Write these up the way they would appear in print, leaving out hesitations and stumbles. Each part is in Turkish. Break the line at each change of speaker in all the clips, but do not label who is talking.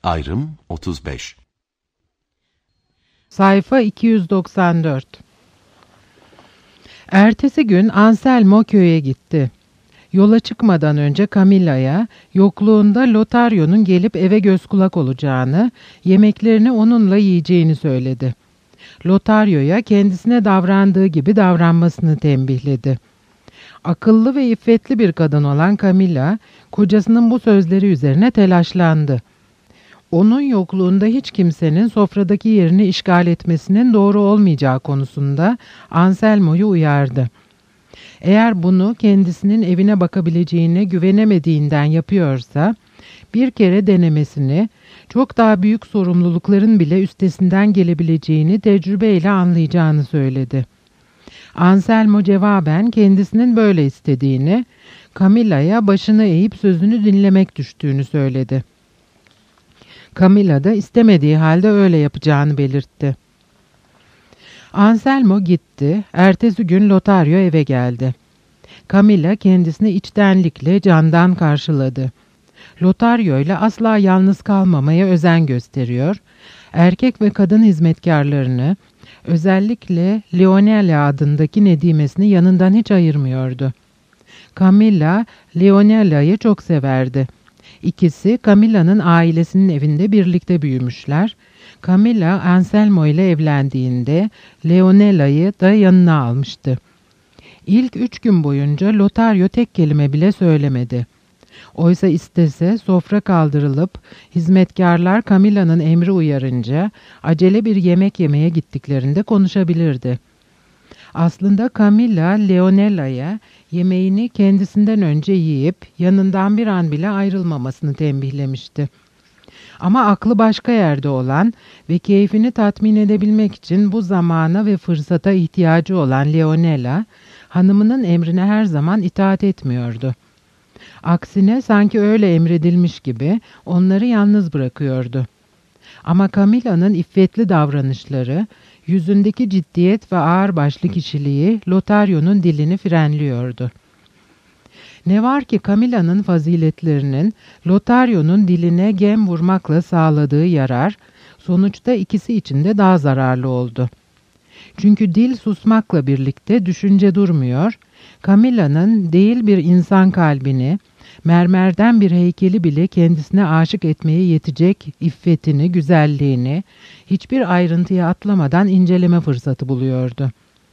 Ayrım 35.
Sayfa 294. Ertesi gün Anselmo köye gitti. Yola çıkmadan önce Camilla'ya yokluğunda Lotario'nun gelip eve göz kulak olacağını, yemeklerini onunla yiyeceğini söyledi. Lotario'ya kendisine davrandığı gibi davranmasını tembihledi. Akıllı ve iffetli bir kadın olan Camilla, kocasının bu sözleri üzerine telaşlandı. Onun yokluğunda hiç kimsenin sofradaki yerini işgal etmesinin doğru olmayacağı konusunda Anselmo'yu uyardı. Eğer bunu kendisinin evine bakabileceğine güvenemediğinden yapıyorsa, bir kere denemesini, çok daha büyük sorumlulukların bile üstesinden gelebileceğini tecrübeyle anlayacağını söyledi. Anselmo cevaben kendisinin böyle istediğini, Camilla'ya başını eğip sözünü dinlemek düştüğünü söyledi. Camilla da istemediği halde öyle yapacağını belirtti. Anselmo gitti, ertesi gün Lotario eve geldi. Camilla kendisini içtenlikle candan karşıladı. Lotario ile asla yalnız kalmamaya özen gösteriyor, erkek ve kadın hizmetkarlarını, özellikle Leonela adındaki nedimesini yanından hiç ayırmıyordu. Camilla, Leonela'yı çok severdi. İkisi Camilla'nın ailesinin evinde birlikte büyümüşler. Camilla, Anselmo ile evlendiğinde Leonela'yı da yanına almıştı. İlk 3 gün boyunca Lotario tek kelime bile söylemedi. Oysa istese sofra kaldırılıp hizmetkarlar Camilla'nın emri uyarınca acele bir yemek yemeye gittiklerinde konuşabilirdi. Aslında Camilla, Leonela'ya yemeğini kendisinden önce yiyip yanından bir an bile ayrılmamasını tembihlemişti. Ama aklı başka yerde olan ve keyfini tatmin edebilmek için bu zamana ve fırsata ihtiyacı olan Leonela, hanımının emrine her zaman itaat etmiyordu. Aksine sanki öyle emredilmiş gibi onları yalnız bırakıyordu. Ama Camilla'nın iffetli davranışları, yüzündeki ciddiyet ve ağırbaşlı kişiliği Lotario'nun dilini frenliyordu. Ne var ki Camilla'nın faziletlerinin Lotario'nun diline gem vurmakla sağladığı yarar, sonuçta ikisi için de daha zararlı oldu. Çünkü dil susmakla birlikte düşünce durmuyor, Camilla'nın değil bir insan kalbini, mermerden bir heykeli bile kendisine aşık etmeye yetecek iffetini, güzelliğini hiçbir ayrıntıya atlamadan inceleme fırsatı buluyordu.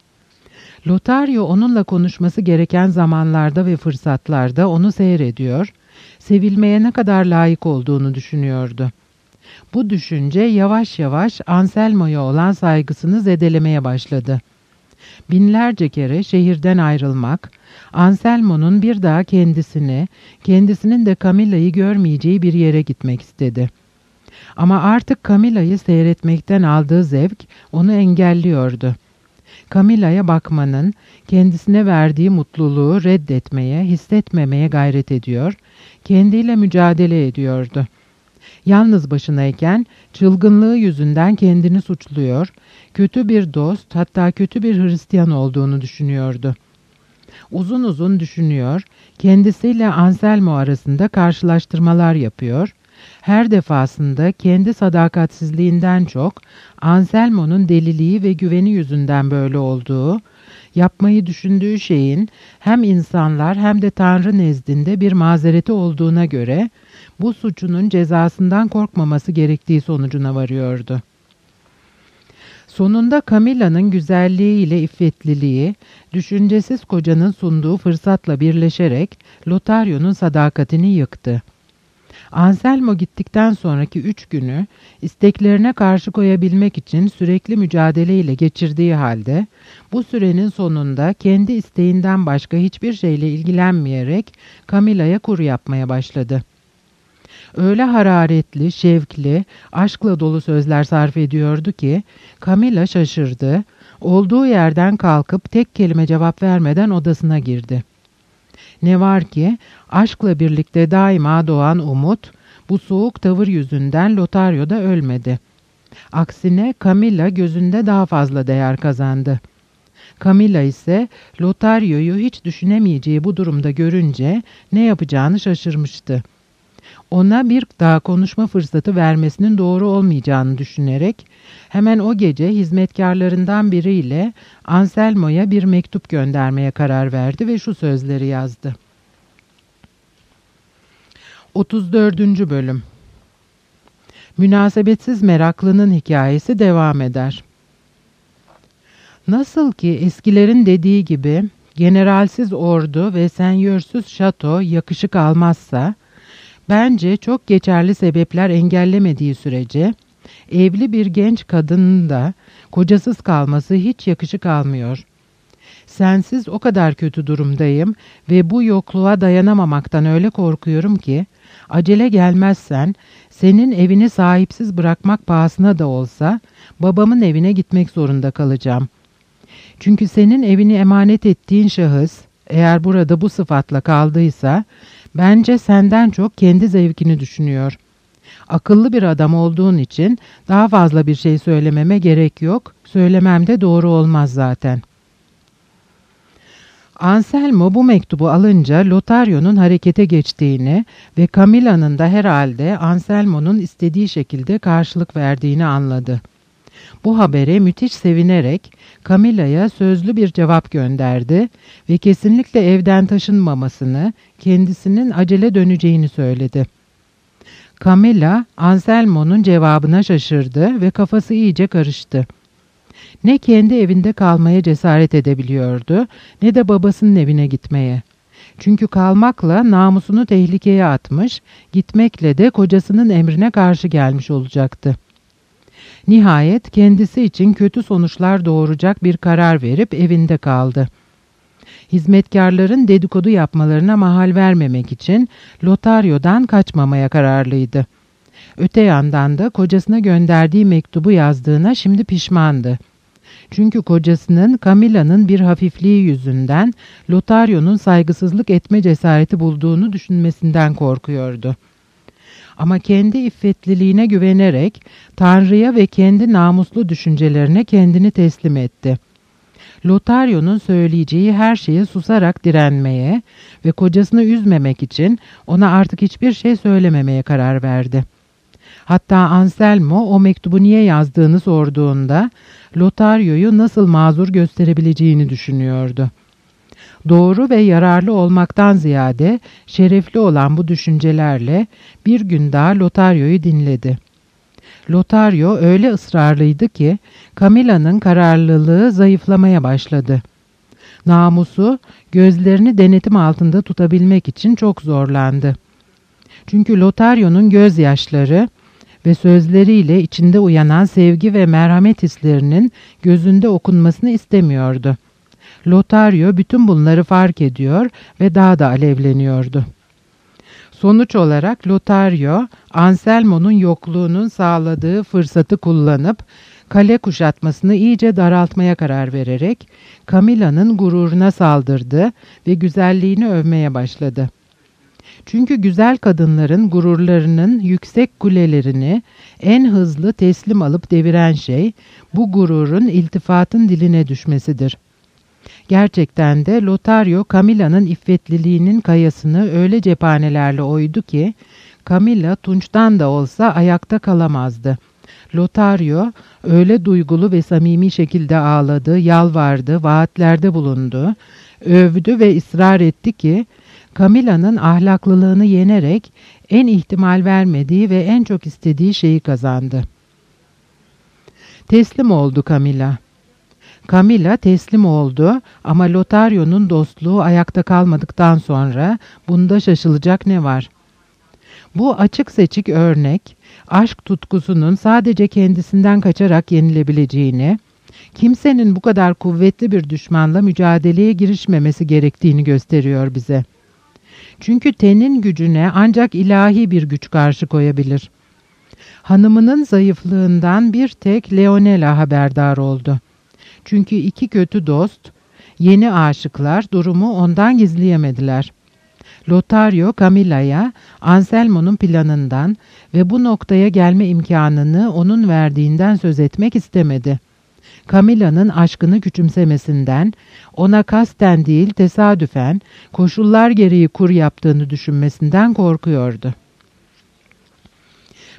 Lotario onunla konuşması gereken zamanlarda ve fırsatlarda onu seyrediyor, sevilmeye ne kadar layık olduğunu düşünüyordu. Bu düşünce yavaş yavaş Anselmo'ya olan saygısını zedelemeye başladı. Binlerce kere şehirden ayrılmak, Anselmo'nun bir daha kendisinin de Camilla'yı görmeyeceği bir yere gitmek istedi. Ama artık Camilla'yı seyretmekten aldığı zevk onu engelliyordu. Camilla'ya bakmanın kendisine verdiği mutluluğu reddetmeye, hissetmemeye gayret ediyor, kendiyle mücadele ediyordu. Yalnız başınayken çılgınlığı yüzünden kendini suçluyor, kötü bir dost, hatta kötü bir Hristiyan olduğunu düşünüyordu. Uzun uzun düşünüyor, kendisiyle Anselmo arasında karşılaştırmalar yapıyor, her defasında kendi sadakatsizliğinden çok Anselmo'nun deliliği ve güveni yüzünden böyle olduğu, yapmayı düşündüğü şeyin hem insanlar hem de Tanrı nezdinde bir mazereti olduğuna göre bu suçunun cezasından korkmaması gerektiği sonucuna varıyordu. Sonunda Camilla'nın güzelliği ile iffetliliği, düşüncesiz kocanın sunduğu fırsatla birleşerek Lotario'nun sadakatini yıktı. Anselmo gittikten sonraki 3 günü isteklerine karşı koyabilmek için sürekli mücadeleyle geçirdiği halde, bu sürenin sonunda kendi isteğinden başka hiçbir şeyle ilgilenmeyerek Camilla'ya kuru yapmaya başladı. Öyle hararetli, şevkli, aşkla dolu sözler sarf ediyordu ki Camilla şaşırdı, olduğu yerden kalkıp tek kelime cevap vermeden odasına girdi. Ne var ki aşkla birlikte daima doğan umut, bu soğuk tavır yüzünden Lotario'da ölmedi. Aksine Camilla gözünde daha fazla değer kazandı. Camilla ise Lotario'yu hiç düşünemeyeceği bu durumda görünce ne yapacağını şaşırmıştı. Ona bir daha konuşma fırsatı vermesinin doğru olmayacağını düşünerek hemen o gece hizmetkarlarından biriyle Anselmo'ya bir mektup göndermeye karar verdi ve şu sözleri yazdı. 34. Bölüm. Münasebetsiz meraklının hikayesi devam eder. Nasıl ki eskilerin dediği gibi generalsiz ordu ve senyörsüz şato yakışık almazsa, bence çok geçerli sebepler engellemediği sürece evli bir genç kadının da kocasız kalması hiç yakışık almıyor. Sensiz o kadar kötü durumdayım ve bu yokluğa dayanamamaktan öyle korkuyorum ki, acele gelmezsen senin evini sahipsiz bırakmak pahasına da olsa babamın evine gitmek zorunda kalacağım. Çünkü senin evini emanet ettiğin şahıs, eğer burada bu sıfatla kaldıysa, bence senden çok kendi zevkini düşünüyor. Akıllı bir adam olduğun için daha fazla bir şey söylememe gerek yok, söylemem de doğru olmaz zaten. Anselmo bu mektubu alınca Lothario'nun harekete geçtiğini ve Camilla'nın da herhalde Anselmo'nun istediği şekilde karşılık verdiğini anladı. Bu habere müthiş sevinerek Camilla'ya sözlü bir cevap gönderdi ve kesinlikle evden taşınmamasını, kendisinin acele döneceğini söyledi. Camilla, Anselmo'nun cevabına şaşırdı ve kafası iyice karıştı. Ne kendi evinde kalmaya cesaret edebiliyordu, ne de babasının evine gitmeye. Çünkü kalmakla namusunu tehlikeye atmış, gitmekle de kocasının emrine karşı gelmiş olacaktı. Nihayet kendisi için kötü sonuçlar doğuracak bir karar verip evinde kaldı. Hizmetkarların dedikodu yapmalarına mahal vermemek için Lothario'dan kaçmamaya kararlıydı. Öte yandan da kocasına gönderdiği mektubu yazdığına şimdi pişmandı. Çünkü kocasının Camilla'nın bir hafifliği yüzünden Lothario'nun saygısızlık etme cesareti bulduğunu düşünmesinden korkuyordu. Ama kendi iffetliliğine güvenerek Tanrı'ya ve kendi namuslu düşüncelerine kendini teslim etti. Lothario'nun söyleyeceği her şeye susarak direnmeye ve kocasını üzmemek için ona artık hiçbir şey söylememeye karar verdi. Hatta Anselmo o mektubu niye yazdığını sorduğunda Lothario'yu nasıl mazur gösterebileceğini düşünüyordu. Doğru ve yararlı olmaktan ziyade şerefli olan bu düşüncelerle bir gün daha Lothario'yu dinledi. Lothario öyle ısrarlıydı ki Camilla'nın kararlılığı zayıflamaya başladı. Namusu gözlerini denetim altında tutabilmek için çok zorlandı. Çünkü Lothario'nun gözyaşları ve sözleriyle içinde uyanan sevgi ve merhamet hislerinin gözünde okunmasını istemiyordu. Lothario bütün bunları fark ediyor ve daha da alevleniyordu. Sonuç olarak Lothario, Anselmo'nun yokluğunun sağladığı fırsatı kullanıp kale kuşatmasını iyice daraltmaya karar vererek Camilla'nın gururuna saldırdı ve güzelliğini övmeye başladı. Çünkü güzel kadınların gururlarının yüksek kulelerini en hızlı teslim alıp deviren şey bu gururun iltifatın diline düşmesidir. Gerçekten de Lothario Camilla'nın iffetliliğinin kayasını öyle cephanelerle oydu ki Camilla tunçtan da olsa ayakta kalamazdı. Lothario öyle duygulu ve samimi şekilde ağladı, yalvardı, vaatlerde bulundu, övdü ve ısrar etti ki Camilla'nın ahlaklılığını yenerek en ihtimal vermediği ve en çok istediği şeyi kazandı. Teslim oldu Camilla. Camilla teslim oldu ama Lothario'nun dostluğu ayakta kalmadıktan sonra bunda şaşılacak ne var? Bu açık seçik örnek, aşk tutkusunun sadece kendisinden kaçarak yenilebileceğini, kimsenin bu kadar kuvvetli bir düşmanla mücadeleye girişmemesi gerektiğini gösteriyor bize. Çünkü tenin gücüne ancak ilahi bir güç karşı koyabilir. Hanımının zayıflığından bir tek Leonela haberdar oldu. Çünkü iki kötü dost, yeni aşıklar durumu ondan gizleyemediler. Lothario Camilla'ya Anselmo'nun planından ve bu noktaya gelme imkanını onun verdiğinden söz etmek istemedi. Camilla'nın aşkını küçümsemesinden, ona kasten değil tesadüfen, koşullar gereği kur yaptığını düşünmesinden korkuyordu.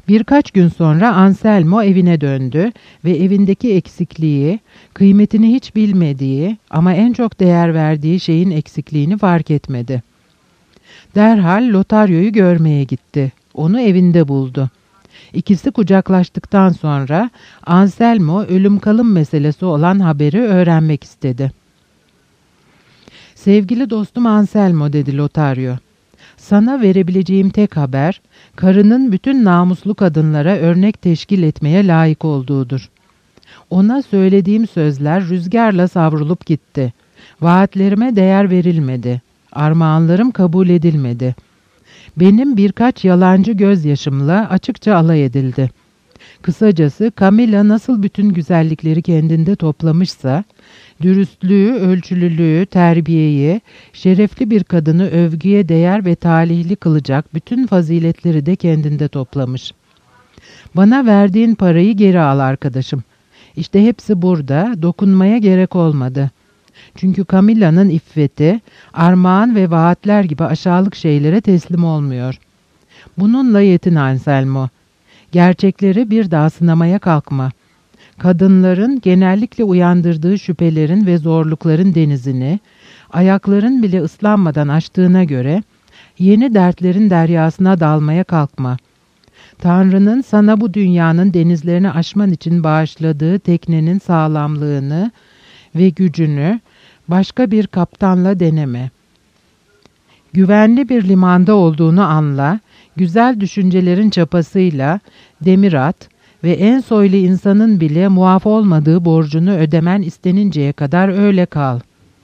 Birkaç gün sonra Anselmo evine döndü ve evindeki eksikliği, kıymetini hiç bilmediği ama en çok değer verdiği şeyin eksikliğini fark etmedi. Derhal Lotario'yu görmeye gitti. Onu evinde buldu. İkisi kucaklaştıktan sonra Anselmo ölüm kalım meselesi olan haberi öğrenmek istedi. "Sevgili dostum Anselmo," dedi Lotario. "Sana verebileceğim tek haber, karının bütün namuslu kadınlara örnek teşkil etmeye layık olduğudur. Ona söylediğim sözler rüzgarla savrulup gitti. Vaatlerime değer verilmedi. Armağanlarım kabul edilmedi. Benim birkaç yalancı gözyaşımla açıkça alay edildi. Kısacası Camilla nasıl bütün güzellikleri kendinde toplamışsa, dürüstlüğü, ölçülülüğü, terbiyeyi, şerefli bir kadını övgüye değer ve talihli kılacak bütün faziletleri de kendinde toplamış. Bana verdiğin parayı geri al arkadaşım. İşte hepsi burada, dokunmaya gerek olmadı. Çünkü Camilla'nın iffeti, armağan ve vaatler gibi aşağılık şeylere teslim olmuyor. Bununla yetin Anselmo. Gerçekleri bir daha sınamaya kalkma. Kadınların genellikle uyandırdığı şüphelerin ve zorlukların denizini, ayakların bile ıslanmadan aştığına göre, yeni dertlerin deryasına dalmaya kalkma. Tanrı'nın sana bu dünyanın denizlerini aşman için bağışladığı teknenin sağlamlığını ve gücünü başka bir kaptanla deneme. Güvenli bir limanda olduğunu anla, güzel düşüncelerin çapasıyla demir at ve en soylu insanın bile muaf olmadığı borcunu ödemen isteninceye kadar öyle kal."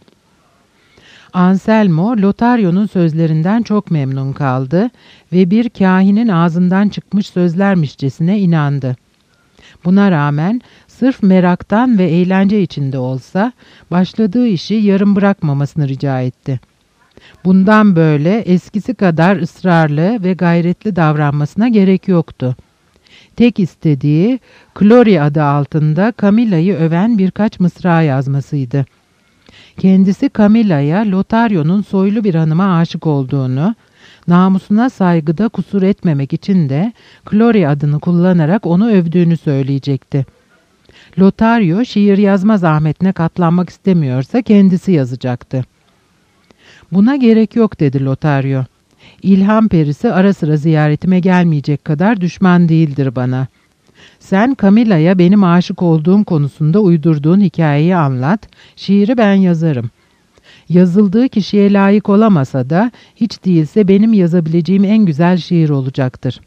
Anselmo, Lotario'nun sözlerinden çok memnun kaldı ve bir kâhinin ağzından çıkmış sözlermişçesine inandı. Buna rağmen sırf meraktan ve eğlence içinde olsa başladığı işi yarım bırakmamasını rica etti. Bundan böyle eskisi kadar ısrarlı ve gayretli davranmasına gerek yoktu. Tek istediği Gloria adı altında Camilla'yı öven birkaç mısra yazmasıydı. Kendisi Camilla'ya Lotario'nun soylu bir hanıma aşık olduğunu, namusuna saygıda kusur etmemek için de Gloria adını kullanarak onu övdüğünü söyleyecekti. Lotario şiir yazma zahmetine katlanmak istemiyorsa kendisi yazacaktı. "Buna gerek yok," dedi Lotario. "İlham perisi ara sıra ziyaretime gelmeyecek kadar düşman değildir bana. Sen Camilla'ya benim aşık olduğum konusunda uydurduğun hikayeyi anlat, şiiri ben yazarım. Yazıldığı kişiye layık olamasa da hiç değilse benim yazabileceğim en güzel şiir olacaktır."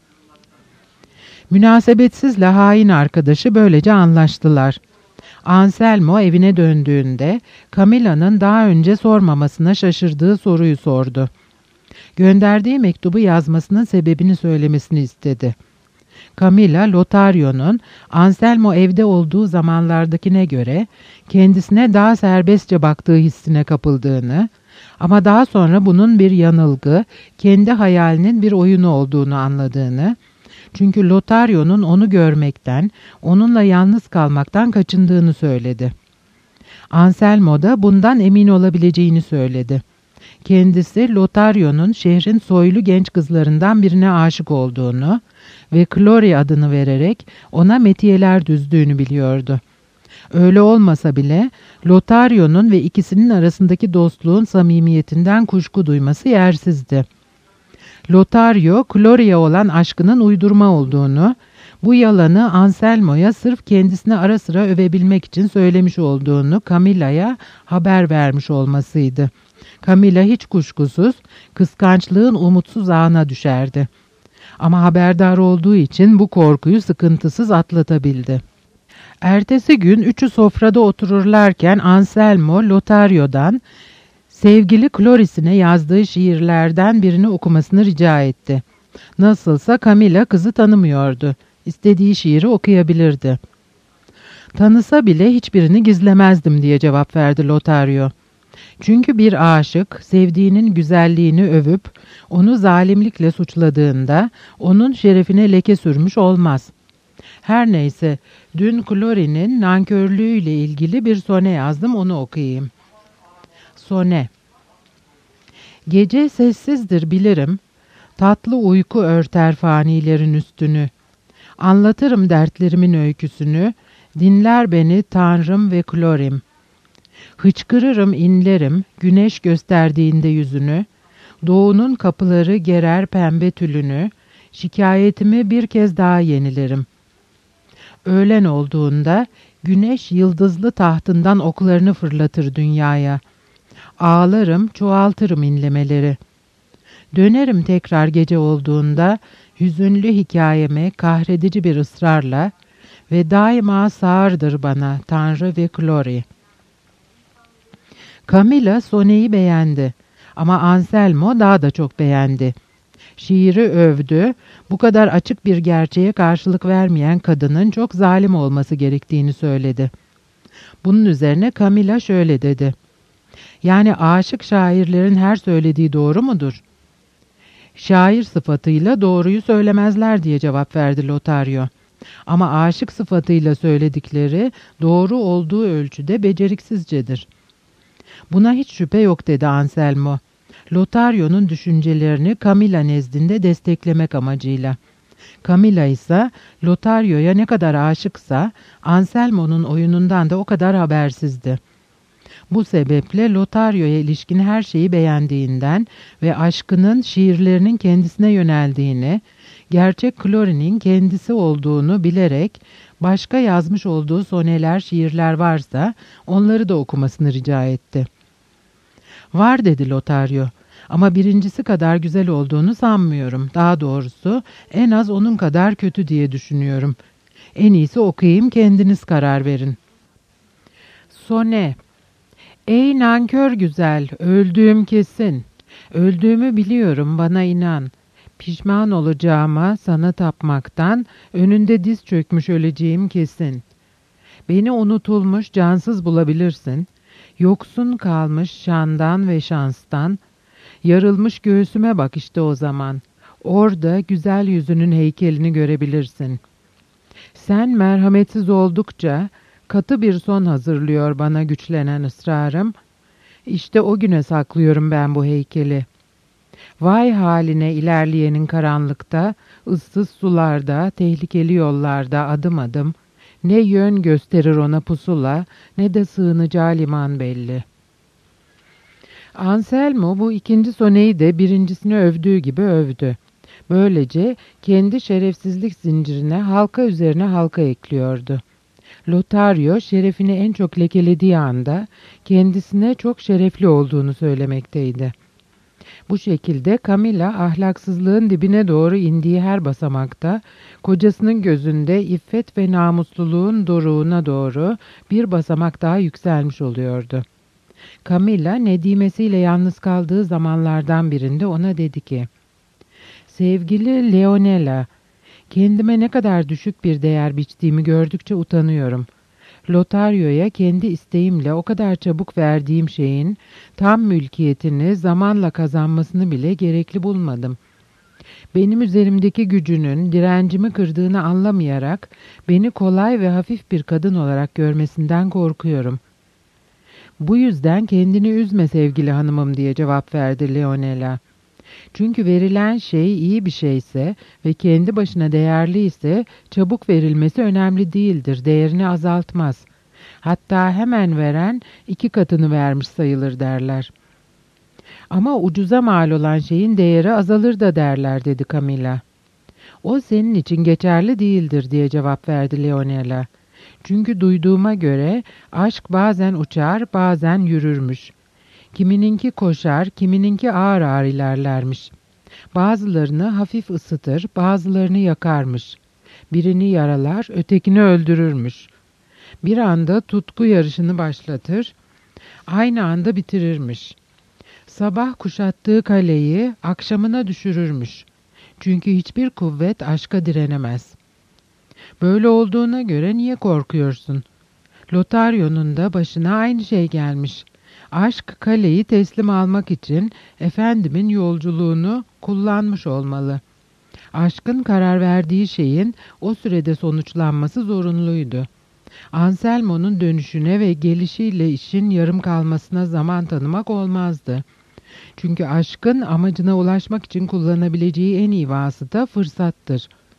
Münasebetsizle hain arkadaşı böylece anlaştılar. Anselmo evine döndüğünde Camilla'nın daha önce sormamasına şaşırdığı soruyu sordu. Gönderdiği mektubu yazmasının sebebini söylemesini istedi. Camilla, Lotario'nun Anselmo evde olduğu zamanlardakine göre kendisine daha serbestçe baktığı hissine kapıldığını ama daha sonra bunun bir yanılgı, kendi hayalinin bir oyunu olduğunu anladığını, çünkü Lotario'nun onu görmekten, onunla yalnız kalmaktan kaçındığını söyledi. Anselmo da bundan emin olabileceğini söyledi. Kendisi Lotario'nun şehrin soylu genç kızlarından birine aşık olduğunu ve Gloria adını vererek ona metiyeler düzdüğünü biliyordu. Öyle olmasa bile Lotario'nun ve ikisinin arasındaki dostluğun samimiyetinden kuşku duyması yersizdi. Lotario, Gloria olan aşkının uydurma olduğunu, bu yalanı Anselmo'ya sırf kendisine ara sıra övebilmek için söylemiş olduğunu Camilla'ya haber vermiş olmasıydı. Camilla hiç kuşkusuz kıskançlığın umutsuz ağına düşerdi. Ama haberdar olduğu için bu korkuyu sıkıntısız atlatabildi. Ertesi gün üçü sofrada otururlarken Anselmo Lotario'dan sevgili Cloris'ine yazdığı şiirlerden birini okumasını rica etti. Nasılsa Camilla kızı tanımıyordu. İstediği şiiri okuyabilirdi. "Tanısa bile hiçbirini gizlemezdim," diye cevap verdi Lotario. Çünkü bir aşık sevdiğinin güzelliğini övüp onu zalimlikle suçladığında onun şerefine leke sürmüş olmaz. Her neyse, dün Cloris'in nankörlüğüyle ilgili bir sone yazdım, onu okuyayım. Sone. Gece sessizdir bilirim, tatlı uyku örter fanilerin üstünü. Anlatırım dertlerimin öyküsünü, dinler beni Tanrım ve Klorim. Hıçkırırım inlerim, güneş gösterdiğinde yüzünü, doğunun kapıları gerer pembe tülünü, şikayetimi bir kez daha yenilerim. Öğlen olduğunda güneş yıldızlı tahtından oklarını fırlatır dünyaya. Ağlarım, çoğaltırım inlemeleri. Dönerim tekrar gece olduğunda hüzünlü hikayeme kahredici bir ısrarla ve daima sağırdır bana Tanrı ve Glory. Camilla soneyi beğendi ama Anselmo daha da çok beğendi. Şiiri övdü, bu kadar açık bir gerçeğe karşılık vermeyen kadının çok zalim olması gerektiğini söyledi. Bunun üzerine Camilla şöyle dedi: "Yani aşık şairlerin her söylediği doğru mudur?" "Şair sıfatıyla doğruyu söylemezler," diye cevap verdi Lothario. "Ama aşık sıfatıyla söyledikleri doğru olduğu ölçüde beceriksizcedir." "Buna hiç şüphe yok," dedi Anselmo. Lothario'nun düşüncelerini Camilla nezdinde desteklemek amacıyla. Camilla ise Lothario'ya ne kadar aşıksa Anselmo'nun oyunundan da o kadar habersizdi. Bu sebeple Lothario'ya ilişkin her şeyi beğendiğinden ve aşkının şiirlerinin kendisine yöneldiğini, gerçek Clory'nin kendisi olduğunu bilerek başka yazmış olduğu soneler, şiirler varsa onları da okumasını rica etti. "Var," dedi Lothario. "Ama birincisi kadar güzel olduğunu sanmıyorum. Daha doğrusu en az onun kadar kötü diye düşünüyorum. En iyisi okuyayım, kendiniz karar verin." Sone. Ey nankör güzel, öldüğüm kesin. Öldüğümü biliyorum, bana inan. Pişman olacağıma sana tapmaktan, önünde diz çökmüş öleceğim kesin. Beni unutulmuş, cansız bulabilirsin. Yoksun kalmış şandan ve şanstan. Yarılmış göğsüme bak işte o zaman. Orada güzel yüzünün heykelini görebilirsin. Sen merhametsiz oldukça katı bir son hazırlıyor bana güçlenen ısrarım. İşte o güne saklıyorum ben bu heykeli. Vay haline ilerleyenin karanlıkta, ıssız sularda, tehlikeli yollarda adım adım. Ne yön gösterir ona pusula, ne de sığınacağı liman belli. Anselmo bu ikinci soneyi de birincisini övdüğü gibi övdü. Böylece kendi şerefsizlik zincirine halka üzerine halka ekliyordu. Lothario şerefini en çok lekelediği anda kendisine çok şerefli olduğunu söylemekteydi. Bu şekilde Camilla ahlaksızlığın dibine doğru indiği her basamakta kocasının gözünde iffet ve namusluluğun doruğuna doğru bir basamak daha yükselmiş oluyordu. Camilla nedimesiyle yalnız kaldığı zamanlardan birinde ona dedi ki: "Sevgili Leonela, kendime ne kadar düşük bir değer biçtiğimi gördükçe utanıyorum. Lothario'ya kendi isteğimle o kadar çabuk verdiğim şeyin tam mülkiyetini zamanla kazanmasını bile gerekli bulmadım. Benim üzerimdeki gücünün direncimi kırdığını anlamayarak beni kolay ve hafif bir kadın olarak görmesinden korkuyorum." "Bu yüzden kendini üzme sevgili hanımım," diye cevap verdi Leonela. "Çünkü verilen şey iyi bir şeyse ve kendi başına değerli ise çabuk verilmesi önemli değildir, değerini azaltmaz. Hatta hemen veren 2 katını vermiş sayılır derler." "Ama ucuza mal olan şeyin değeri azalır da derler," dedi Camilla. "O senin için geçerli değildir," diye cevap verdi Leonela. "Çünkü duyduğuma göre aşk bazen uçar, bazen yürürmüş. Kimininki koşar, kimininki ağır ağır ilerlermiş. Bazılarını hafif ısıtır, bazılarını yakarmış. Birini yaralar, ötekini öldürürmüş. Bir anda tutku yarışını başlatır, aynı anda bitirirmiş. Sabah kuşattığı kaleyi akşamına düşürürmüş. Çünkü hiçbir kuvvet aşka direnemez. Böyle olduğuna göre niye korkuyorsun? Lothario'nun da başına aynı şey gelmiş. Aşk kaleyi teslim almak için efendimin yolculuğunu kullanmış olmalı. Aşkın karar verdiği şeyin o sürede sonuçlanması zorunluydu. Anselmo'nun dönüşüne ve gelişiyle işin yarım kalmasına zaman tanımak olmazdı. Çünkü aşkın amacına ulaşmak için kullanabileceği en iyi vasıta fırsattır.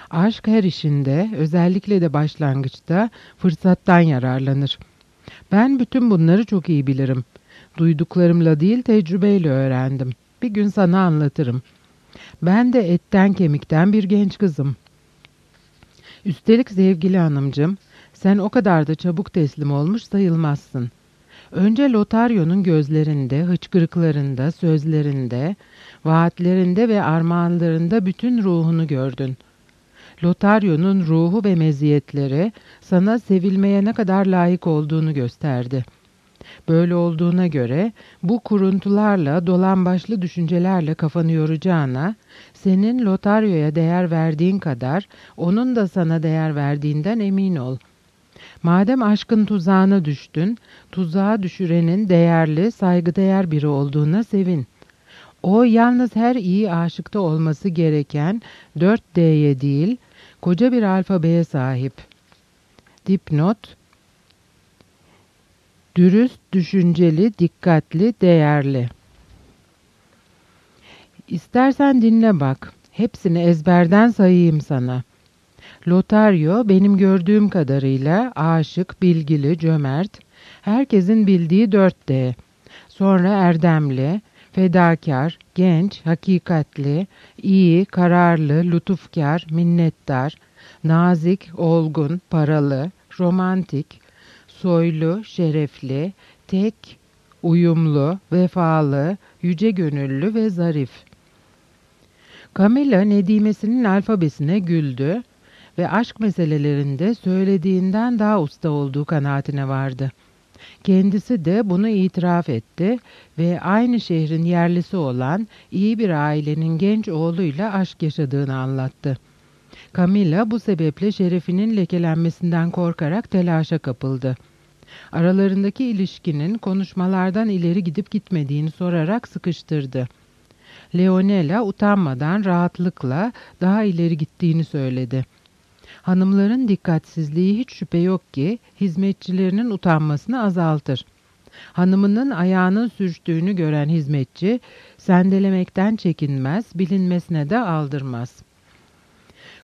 Aşk her işinde, özellikle de başlangıçta fırsattan yararlanır. Ben bütün bunları çok iyi bilirim. Duyduklarımla değil, tecrübeyle öğrendim. Bir gün sana anlatırım. Ben de etten kemikten bir genç kızım. Üstelik sevgili hanımcığım, sen o kadar da çabuk teslim olmuş sayılmazsın. Önce Lotario'nun gözlerinde, hıçkırıklarında, sözlerinde, vaatlerinde ve armağanlarında bütün ruhunu gördün. Lotario'nun ruhu ve meziyetleri sana sevilmeye ne kadar layık olduğunu gösterdi. Böyle olduğuna göre bu kuruntularla, dolambaçlı düşüncelerle kafanı yoracağına, senin Lotario'ya değer verdiğin kadar onun da sana değer verdiğinden emin ol. Madem aşkın tuzağına düştün, tuzağa düşürenin değerli, saygıdeğer biri olduğuna sevin. O yalnız her iyi aşıkta olması gereken 4D'ye değil, koca bir alfabeye sahip. Dipnot: dürüst, düşünceli, dikkatli, değerli. İstersen dinle bak. Hepsini ezberden sayayım sana. Lotario benim gördüğüm kadarıyla aşık, bilgili, cömert, herkesin bildiği 4D. Sonra erdemli, fedakar, genç, hakikatli, iyi, kararlı, lütufkar, minnettar, nazik, olgun, paralı, romantik, soylu, şerefli, tek, uyumlu, vefalı, yüce gönüllü ve zarif. Camilla Nedimesi'nin alfabesine güldü ve aşk meselelerinde söylediğinden daha usta olduğu kanaatine vardı. Kendisi de bunu itiraf etti ve aynı şehrin yerlisi olan iyi bir ailenin genç oğluyla aşk yaşadığını anlattı. Camilla bu sebeple şerefinin lekelenmesinden korkarak telaşa kapıldı. Aralarındaki ilişkinin konuşmalardan ileri gidip gitmediğini sorarak sıkıştırdı. Leonela utanmadan rahatlıkla daha ileri gittiğini söyledi. Hanımların dikkatsizliği hiç şüphe yok ki hizmetçilerinin utanmasını azaltır. Hanımının ayağının sürçtüğünü gören hizmetçi sendelemekten çekinmez, bilinmesine de aldırmaz.